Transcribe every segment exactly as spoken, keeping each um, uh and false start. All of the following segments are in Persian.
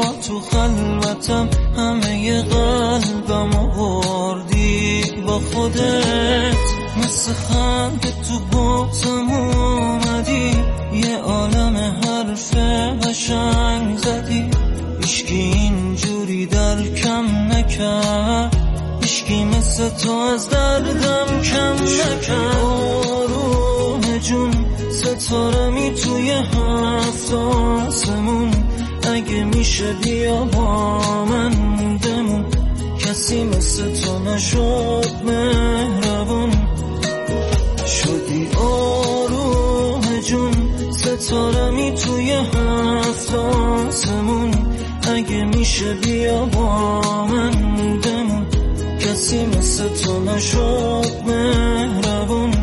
تو خلوتم همه قلبم آوردی با خودت، مثل خنده تو بوتم اومدی، یه عالم حرف قشنگ زدی، هیچکی اینجوری درکم نکرد، هیچکی مثل تو از دردم کم نکرد. آروم جون ستاره می توی هفت آسمون، اگه میشه بیا با من بمون، کسی مثل تو نشد مهربون. شدی آروم جون ستاره می توی هفت آسمون، اگه میشه بیا با من بمون، کسی مثل تو نشد مهربون.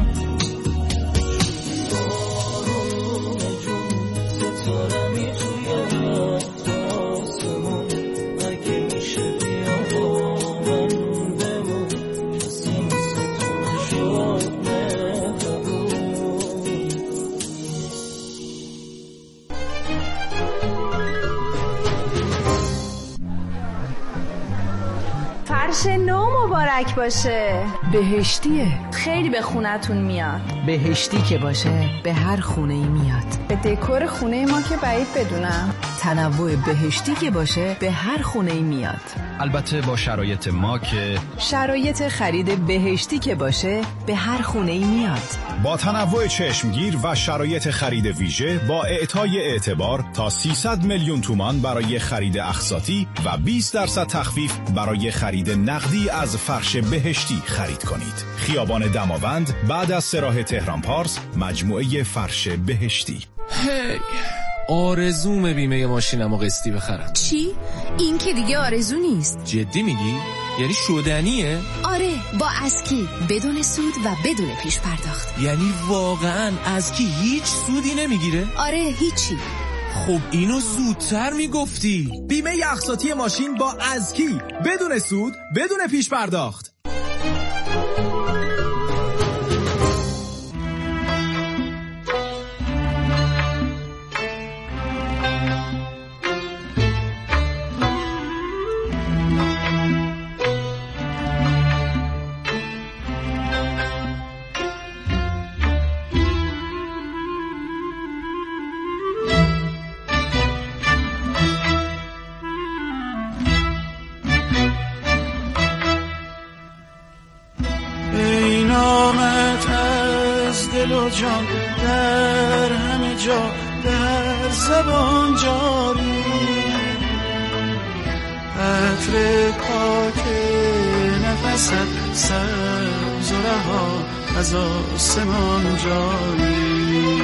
فرش نو مبارک باشه. بهشتیه، خیلی به خونتون میاد. بهشتی که باشه به هر خونه ای میاد. به دکور خونه ما که بعید بدونم. تنوع بهشتی که باشه به هر خونه ای میاد. البته با شرایط ما که شرایط خرید بهشتی که باشه به هر خونه ای میاد. با تنوع چشمگیر و شرایط خرید ویژه با اعطای اعتبار تا سیصد میلیون تومان برای خرید اقساطی و بیست درصد تخفیف برای خرید نقدی از فرش بهشتی خرید کنید. خیابان دماوند بعد از سراح تهران پارس، مجموعه فرش بهشتی. هی آرزوم بیمه ماشینمو قسطی بخرم. چی؟ این که دیگه آرزو نیست. جدی میگی؟ یعنی شدنیه؟ آره، با اسکی بدون سود و بدون پیش پرداخت. یعنی واقعا اسکی هیچ سودی نمیگیره؟ آره، هیچی. خب اینو زودتر میگفتی. بیمه اقساطی ماشین با اسکی بدون سود بدون پیش پرداخت. جان در همه جا در زبان جاری، عطر پاک نفست سبز و رها از آسمان جاری،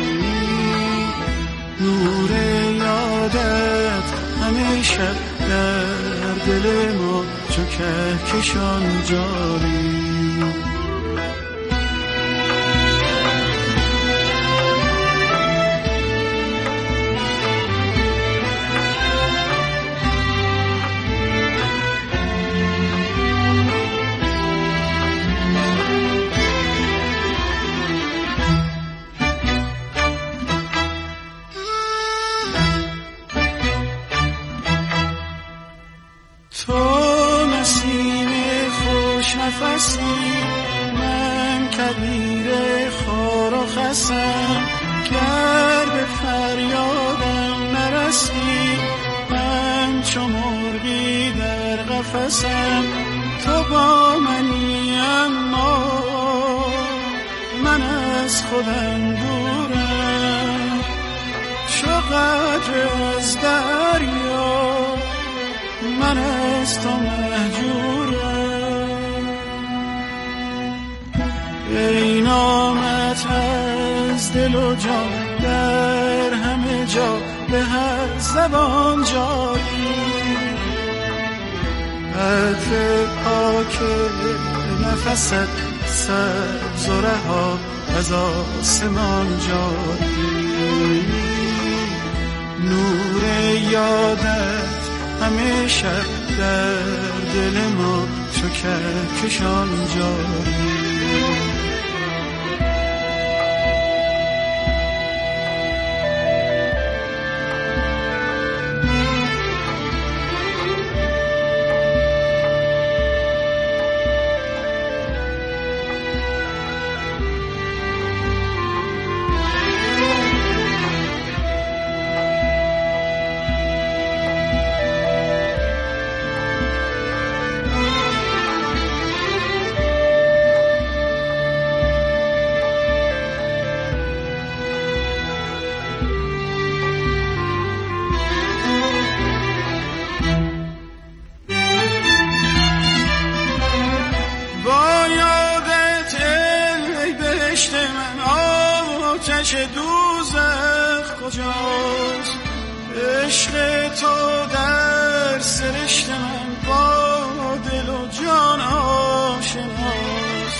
نور یادت همیشه در دل ما چو کهکشان جاری. من کبیر خار و خسم، گر به فریادم نرسی، من چو مرغی در قفسم، تو با منی اما من از خودم دورم، چو قطره از دریا من از تو مهجورم. ای نامت از دل و جان در همه جا به هر زبان جاری، عطر پاک نفست سبز و رها از آسمان جاری، نور یادت همیشه در دل ما چو کهکشان جاری. کجاست؟ عشق تو در سرشت من با دل و جان آشناست.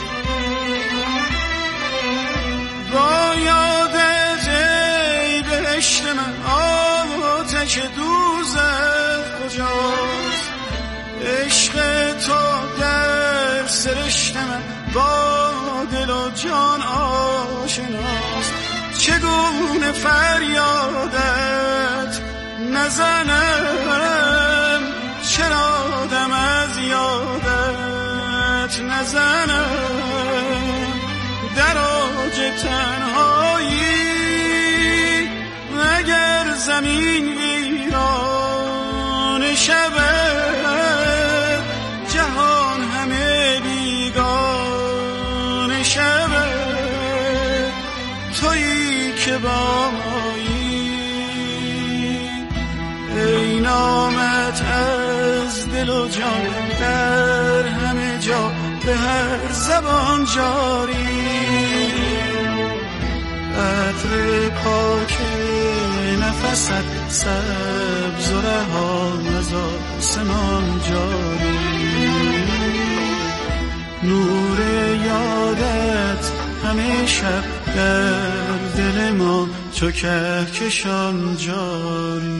با یادت ای بهشت من آتش دوزخ کجاست؟ عشق تو در سرشت من با دل و جان آشناست. چگونه فریادت نزنم، چرا دم از یادت نزنم، در اوج تنهایی اگر زمین ویران شبه، جهان همه بیگانه شبه، تویی که با مایی. ای نامت از دل و جان در همه جا به هر زبان جاری. عطر پاک نفست سبز و رهان از آسمان جاری. نور یادت همه شب در دل ما چو کهکشان جاری.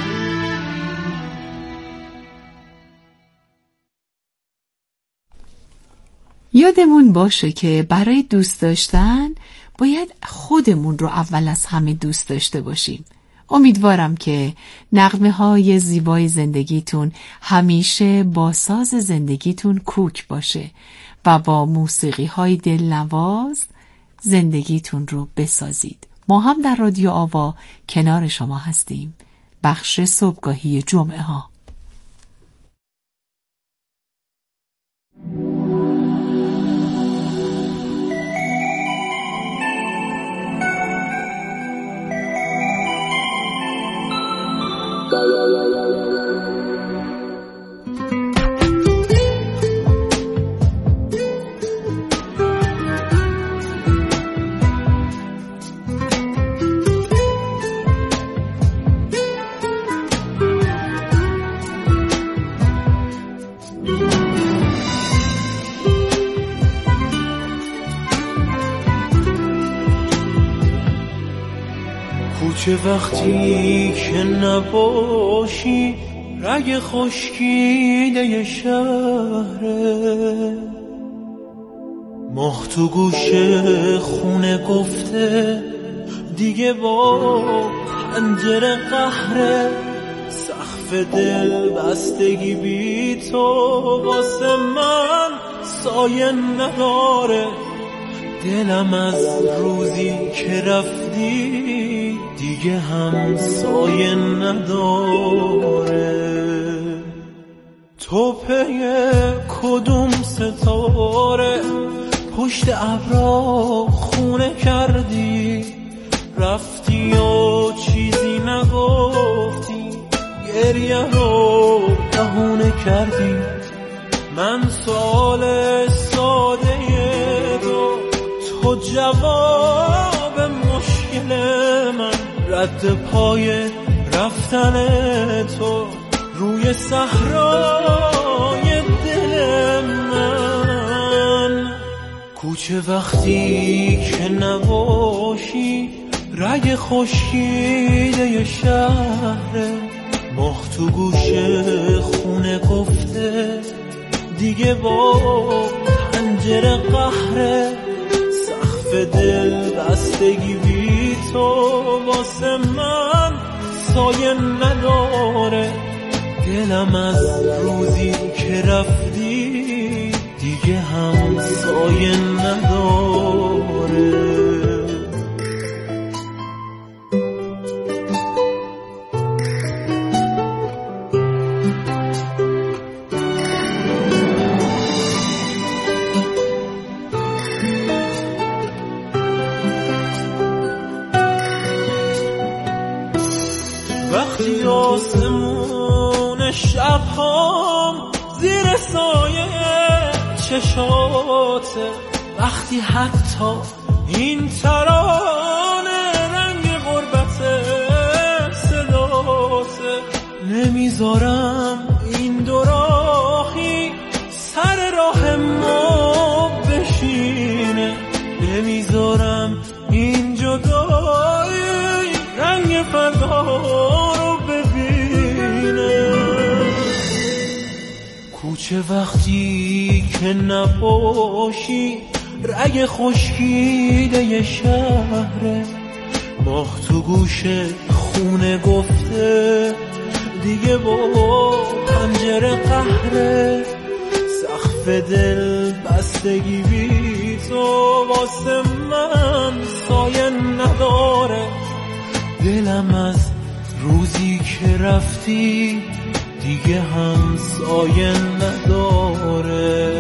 یادمون باشه که برای دوست داشتن باید خودمون رو اول از همه دوست داشته باشیم. امیدوارم که نغمه های زیبای زندگیتون همیشه با ساز زندگیتون کوک باشه و با موسیقی های دلنواز زندگیتون رو بسازید. ما هم در رادیو آوا کنار شما هستیم. بخش صبحگاهی جمعه ها. کوچه وقتی که نباشی رگ خشکیده شهره، ماه تو گوشه خونه گفته دیگه با پنجره قهره، سقف دل بستگی بی تو واسه من سایه نداره، دلم از روزی که رفتی دیگه هم سایه نداره. تو پی کدوم ستاره پشت ابرا خونه کردی، رفتی و چیزی نگفتی، گریه رو بهونه کردی. من سوال ساده رو، تو جواب مشکل من، رد پای رفتن تو روی صحرای دل من. کوچه وقتی که نباشی رگ خشکیده شهره، ماه تو گوشه خونه گفته دیگه با پنجره قهره، سقف دل بستگی بی تو واسه من سایه نداره، دلم از روزی که رفتی دیگه هم سایه نداره. وقتی آسمون شب هم زیر سایه چشاته، وقتی حتی این ترانه رنگ غربته، نمیذارم این دو راهی سر راه ما بشینه، نمیذارم این جدایی رنگ فردا رو ببینه. کوچه وقتی که نباشی رگ خشکیده شهره، باغ تو گوشه خونه گفته دیگه با پنجره قهره. سقف دل بستگی بی تو واسه من سایه نداره، دلم از روزی که رفتی دیگه هم سایه نداره.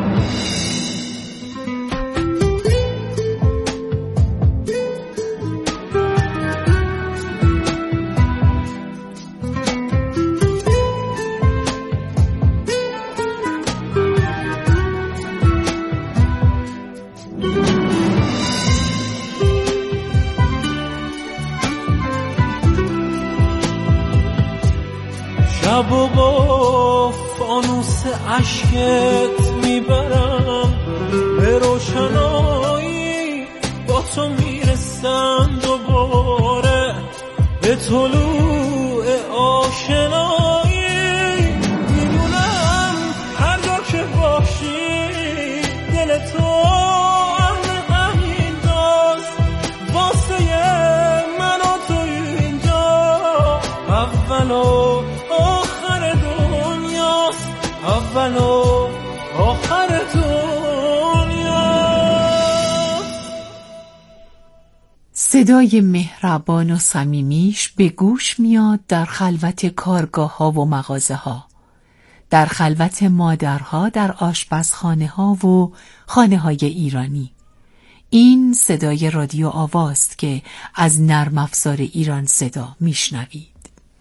شب و با فانوس عشقت میبرم به روشنایی، با تو میرسم دوباره به طلوع آشنایی. میدونم هر جا که باشی دل تو اهل غمین داست، واسه من و تو اینجا اولو آخر دنیاست، اول و آخر دنیاست. صدای مهربان و صمیمیش به گوش میاد در خلوت کارگاه ها و مغازه ها، در خلوت مادرها در آشپزخانه ها و خانه های ایرانی. این صدای رادیو آواست که از نرم افزار ایران صدا میشنوید.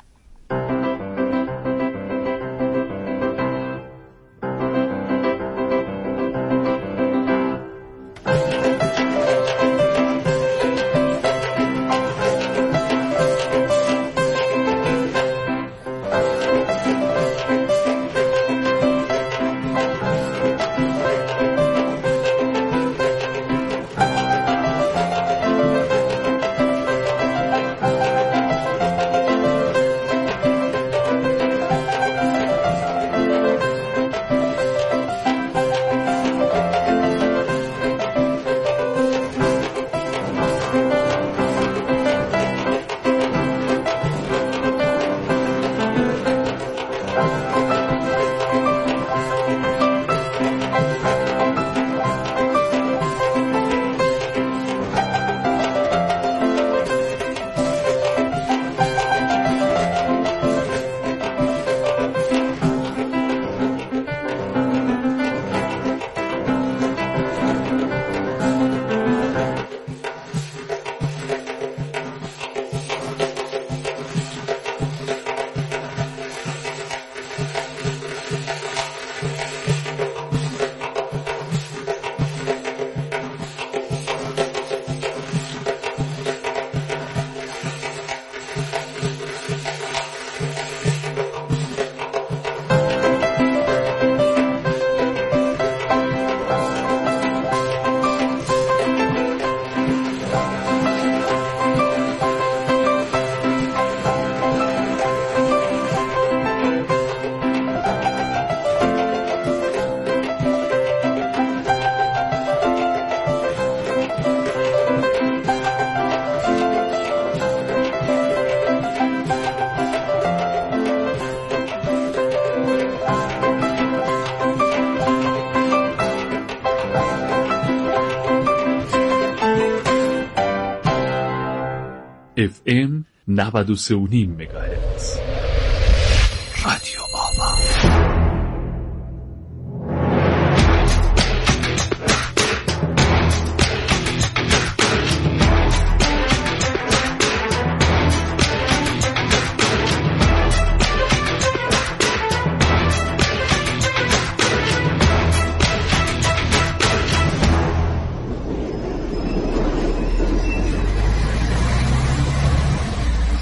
اف ام نود و سه و نیم مگاهرتز رادیو آوا.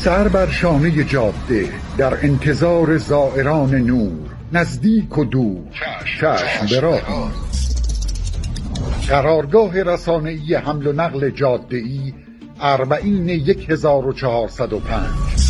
سر بر شانه جاده در انتظار زائران نور، نزدیک و دور چشم به راه. قرارگاه رسانه‌ای حمل و نقل جاده‌ای اربعین یک هزار و چهارصد و پنج.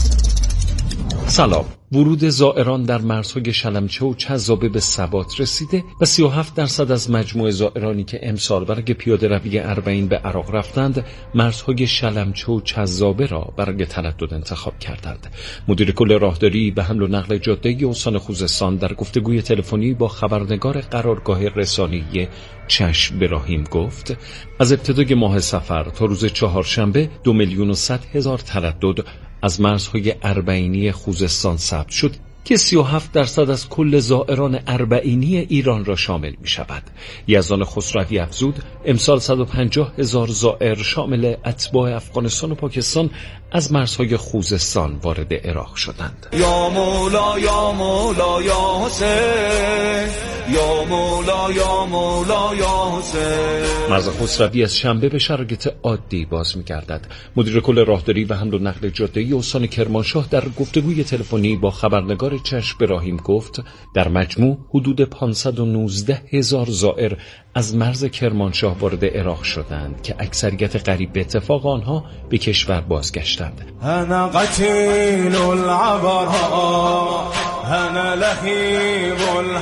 سلام. ورود زائران در مرزهای شلمچه و چذابه به ثبات رسیده و سی و هفت درصد از مجموع زائرانی که امسال برای پیاده روی اربعین به عراق رفتند مرزهای شلمچه و چذابه را برای تردد انتخاب کردند. مدیر کل راهداری به حمل و نقل جاده استان خوزستان در گفتگوی تلفنی با خبرنگار قرارگاه رسانه‌ای چشم براهیم گفت از ابتدای ماه صفر تا روز چهارشنبه دو میلیون و صد هزار تردد از مرزهای اربعینی خوزستان ثبت شد که سی و هفت درصد از کل زائران اربعینی ایران را شامل می شود. یزدان خسروی افزود امسال صد و پنجاه هزار زائر شامل اتباع افغانستان و پاکستان از مرزهای خوزستان وارد عراق شدند. یا مولا یا مولا یا حسین، یا مولا یا مولا یا حسین. مرز خسروی از شنبه به شرایط عادی باز می‌گردد. مدیر کل راهداری و حمل و نقل جاده‌ای استان کرمانشاه در گفتگوی تلفنی با خبرنگار چشم براهیم گفت در مجموع حدود پانصد و نوزده هزار زائر از مرز کرمانشاه وارد عراق شدند که اکثریت قریب به اتفاق آنها به کشور بازگشتند. انا قتیل العبرها انا لهیب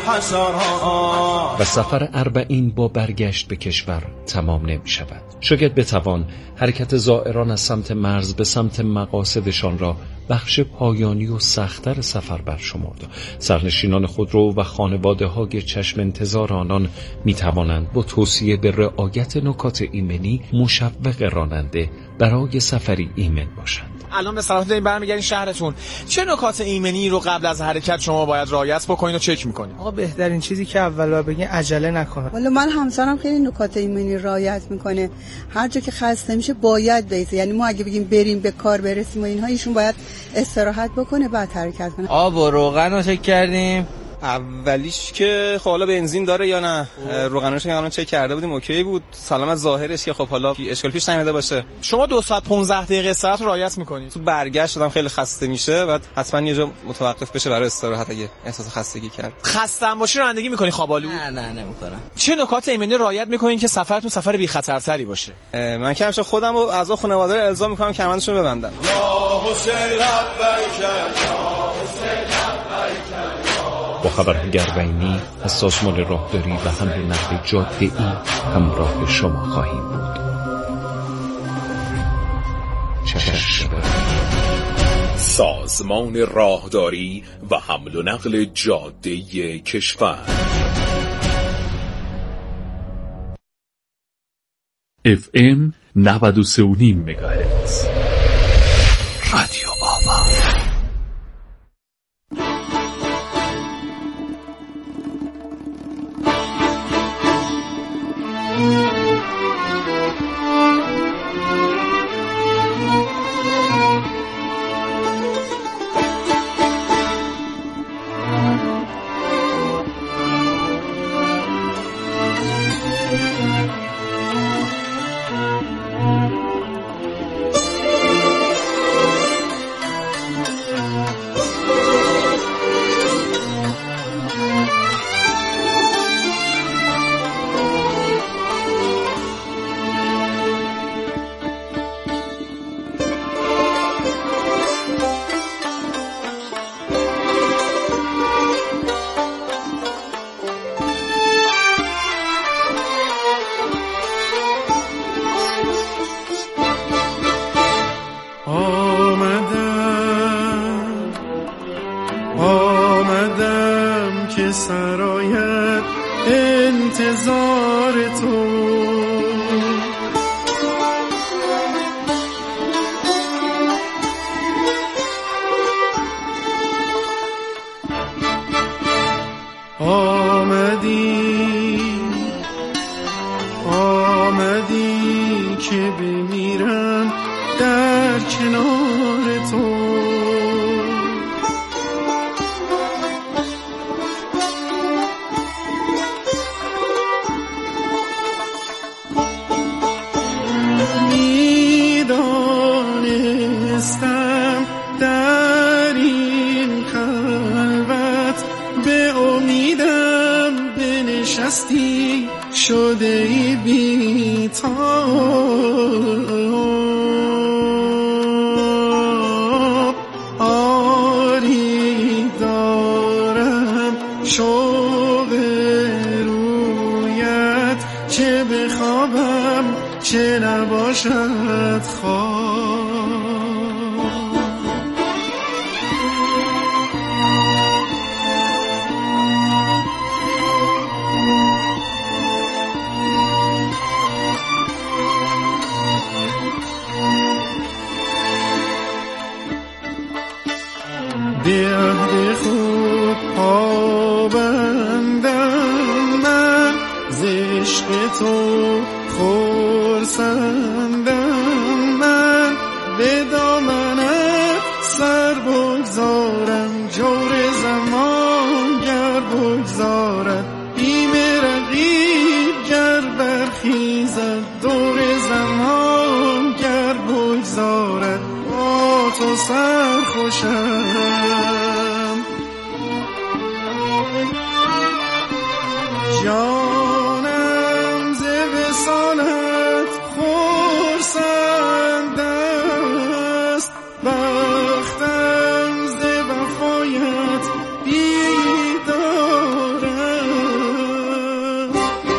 الحسرها. و سفر اربعین با برگشت به کشور تمام نمی شود. شاید بتوان حرکت زائران از سمت مرز به سمت مقاصدشان را بخش پایانی و سخت‌تر سفر برشمرد. سرنشینان خودرو و خانواده های چشم انتظار آنان می توانند با توصیه به رعایت نکات ایمنی مشوق راننده برای سفری ایمن باشند. الان به سلامت دارین برمیگردین شهرتون، چه نکات ایمنی رو قبل از حرکت شما باید رعایت بکنین و چک میکنین؟ آقا بهترین چیزی که اول بگین عجله نکنه. والا من همسرم خیلی نکات ایمنی رعایت میکنه، هر جا که خسته میشه باید بیسه، یعنی ما اگه بگیم بریم به کار برسیم و اینها ایشون باید استراحت بکنه بعد حرکت کنه. آب و روغن رو چک کردیم. اولیش که خب حالا بنزین داره یا نه، روغنش که الان چک کرده بودیم اوکی بود. سلام از ظاهرش که خب حالا اشکال پیش نمیده باشه. شما دو ساعت پانزده دقیقه استراحت رو رعایت میکنید؟ تو برگشت شدم خیلی خسته میشه، بعد حتما یه جا متوقف بشه برای استراحت اگه احساس خستگی کرد. خسته هم باشی رانندگی میکنی خوابالو؟ نه نه نمیکنم. چه نکات ایمنی رعایت میکنین که سفرتون سفر بی خطرتری باشه؟ من که همیشه خودم و اعضا خانواده رو الزام میکنم کمربندشون رو ببندن. یا حسین لبیک یا حسین لبیک. با خبرهای اربعینی از سازمان راهداری و حمل و نقل جاده‌ای همراه شما خواهیم بود. چشم سازمان راهداری و حمل و نقل جاده‌ای کشور. اف ام نود و سه و نیم مگاهرتز رادیو آوا. سرایت انتظار تو آمدی آمدی که بمیرم در کنار تو هستی شده ای بی تاب. آری دارم شوق رویت، چه بخوابم چه نباشد خواب. به عهد خود پابندم من، ز عشق تو خرسندم من. به دامنت سر بگذارم، جور زمان گر بگذارد. بیم رقیب گر برخیزد، دور زمان گر بگذارد. با تو سر خوشم جانم، ز وصالت خرسند است. بختم ز وفایت بیدار است.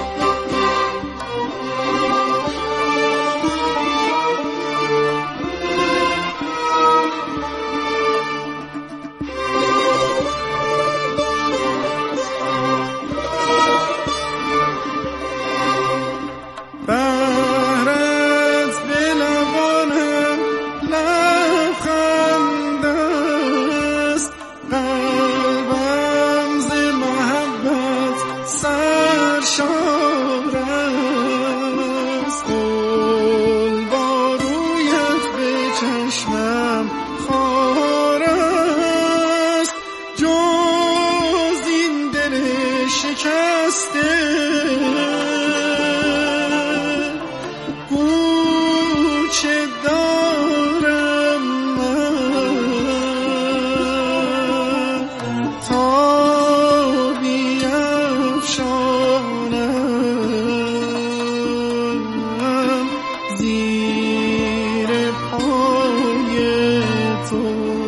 بهرت به لبانم لبخند است. قلبم ز محبت سرشار است. گل با رویت به چشمم خار است. جز این دل شکسته چه دارم من تا بیفشانم زیر پای تو.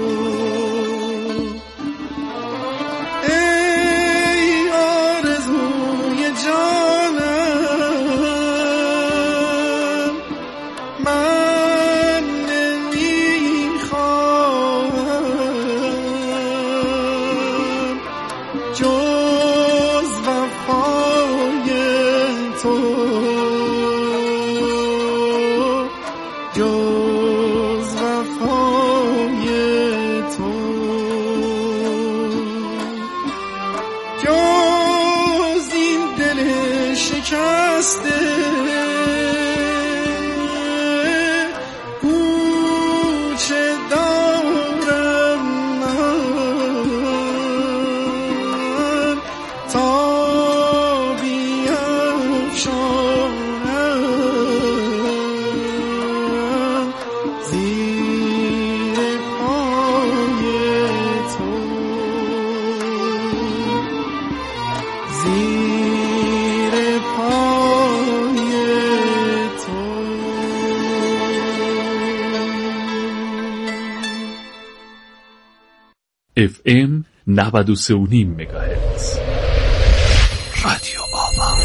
ای آرزوی جانم، من نمیخواهم جز وفای تو، جز وفای تو، جز این دل شکسته اف ام نود و سه و نیم مگاهرتز رادیو آوا.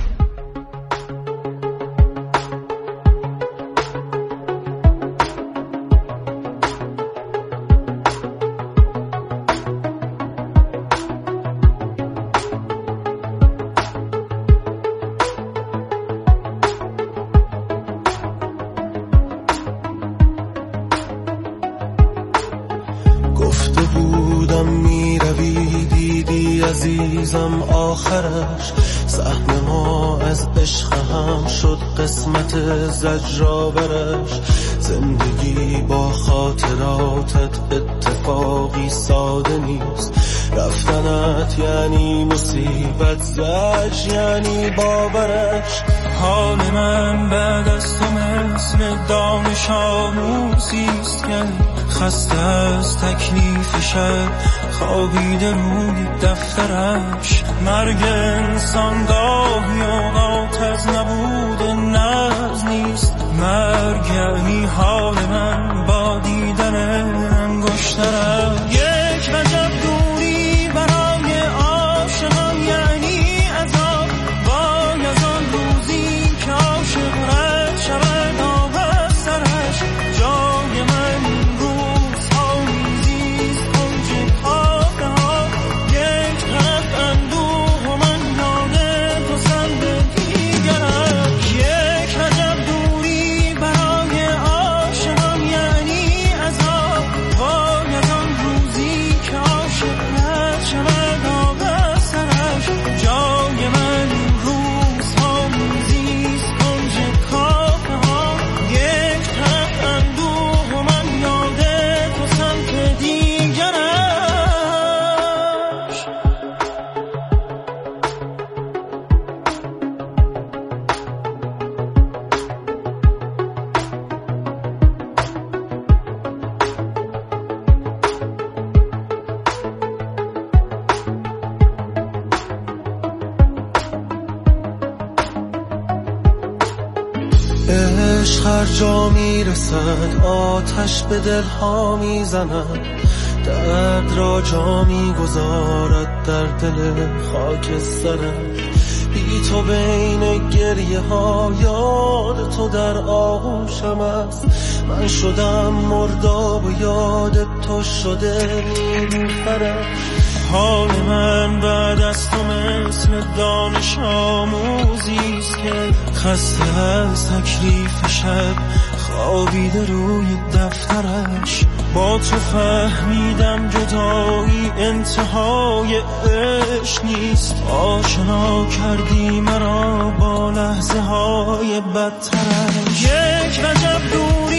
عزیزم آخرش سهم ما از عشق هم شد، قسمت زجرآورش. زندگی با خاطراتت اتفاقی ساده نیست. رفتنت یعنی مصیبت، زج یعنی باورش. حال من بعد از تو مثل دانش آموزیست که خسته از تکلیف شب خوابیده روی دفترش. مرگ انسان گاهی اوقات از نبود ناز نیست، مرگ یعنی حال من با دیدن انگشترش. یک وجب دوری برای عاشقان یعنی عذاب، وای از آن روزی که عاشق رد شود آب از سرش. جای من این روزها میزیست کنج کافه ها، یک طرف اندوه و من یاد تو سند دیگرش. یک وجب دوری برای عاشقان یعنی عذاب، وای از آن روزی که عاشق رد شود آب از سرش. جای من این روزها میزیست کنج کافه ها، یک طرف اندوه و من یاد تو سمت دیگرش. عشق هر جا میرسد آتش به دلها میزند، درد را جا میگذارد در دل خاکسترش. بی تو بین گریه ها یاد تو در آغوشم است، من شدم مرداب و یاد تو شده نیلوفرش. حال من بعد از تو مثل دانش آموزیست که خسته از تکلیف شب خوابیده روی دفترش. با تو فهمیدم جدایی انتهای عشق نیست، آشنا کردی مرا با لحظه های بدترش. یک وجب دوری